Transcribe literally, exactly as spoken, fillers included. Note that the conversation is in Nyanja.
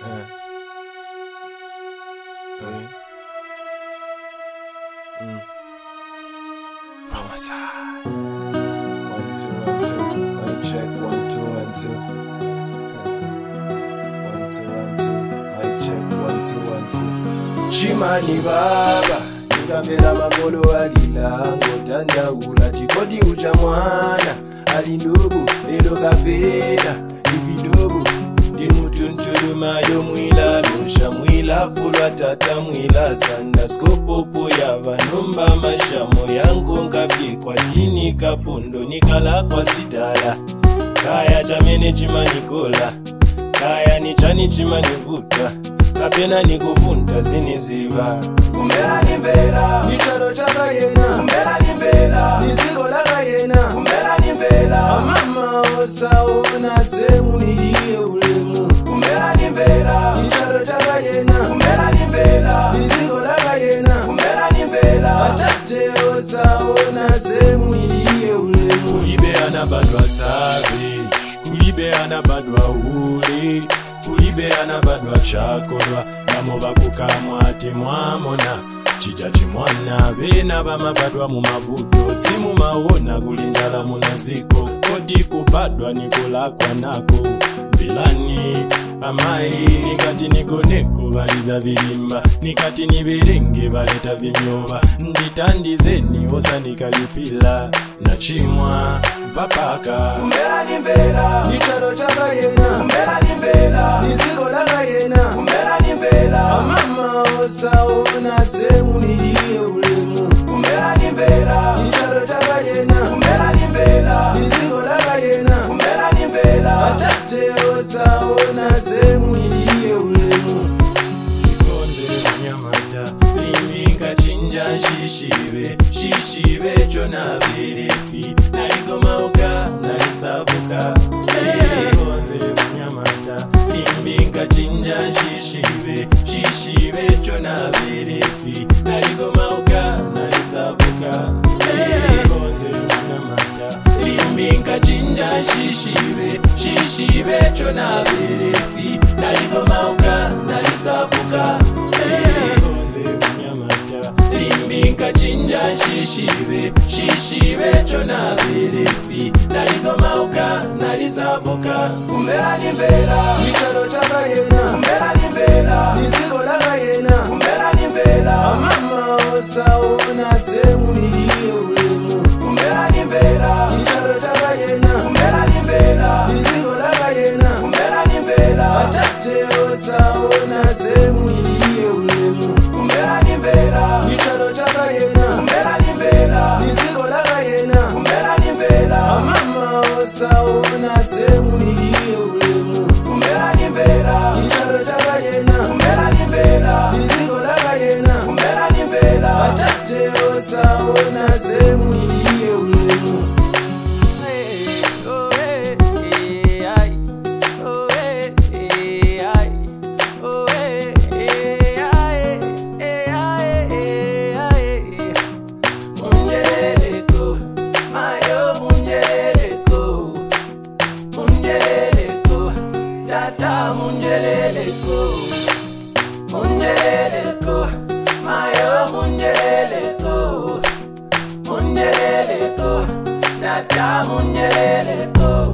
Uh. Uh. Mm. From my side. One, two, one, two. Mic check. One, two, one, two. Uh. One, two, one, two. Mic check. One, two, one, two. Chimani baba. Nikamera makolo alila. Ngotanda ula. Chikodi uja mwana. Alindugu. Lelo kapena. Ividogu. Dimutunturu mayo mwila. Lusha mwila. Fulwa tata mwila. Sanda skopopo ya vanumba. Mashamo yangu ngabye kwa tini kapundo. Nikala kwa sidala. Kaya chamene chima nikola. Kaya ni chani chima nivuta. Kapena nikuvunta siniziva. Kumbera nivela Nichalo chaka yena. Kumbera nivela Nizigo laka yena. Kumbera nivela Mama osa ona semu niye ulemu. Kumbera nivela Nichalo chaka yena. Kumbera nivela Nizigo laka yena. Kumbera nivela Atate osa ona semu niye ulemu. Kulibe anabadwa sabi. Kulibe anabadwa uli. Kulibe anabadwa chakolwa. Namo bakukamwa ati mwamona. Chija chimwana bena bamabadwa mu mavuto. Simu maona kulinjala munaziko. Kodi kubadwa nikolakwa nako. Bilani amai nikati nikoneko baliza vilimba. Nikati niberenge baleta vinyoba. Nditandizeni osa nikalipila. Nachimwa papaka. Kumbera nivela Nichalo chaka yena. Kumbera nivela Nizigo laka yena. Kumbera nivela Mama osa ona semu niye ulemu. Kumbera nivela Nichalo chaka yena. Kumbera nivela Nizigo laka yena. Kumbera nivela Atate osa ona semu niye ulemu. Sikonze mnyamata liminga chinja shishibe. Shishibe chona berefi. Naligoma uka nalisabuka. Sikonze mnyamata liminga chinja shishibe. Shishibe chona berefi. Naligoma uka nalisabuka. Sikonze mnyamata liminga chinja shishibe. Shishibe chona berefi. Naligoma uka nalisabuka. Sikonze mnyamata limbinga chinja shishibe. Shishibe chona berefi. Naligoma uka nalisabuka. Kumbera nivela Nichalo chaka yena. Kumbera nivela Nizigo laka yena. Kumbera nivela Mama osa ona semu niye ulemu. Kumbera nivela Nichalo chaka yena. Kumbera nivela Nizigo laka yena. Kumbera nivela Atate osa ona semu niye ulemu. Kumbera nivela Nichalo chaka yena. Kumbera nivela Nizigo laka yena. Kumbera nivela Mama osa ona semu niye ulemu. Kumbera nivela Nichalo chaka yena. Kumbera nivela Nizigo laka yena. Kumbera nivela Atate osa ona semu niye ulemu. Munjeleleko Mayo munjeleleko Munjeleleko Tata munjeleleko Munjeleleko Mayo munjeleleko Munjeleleko Tata munjeleleko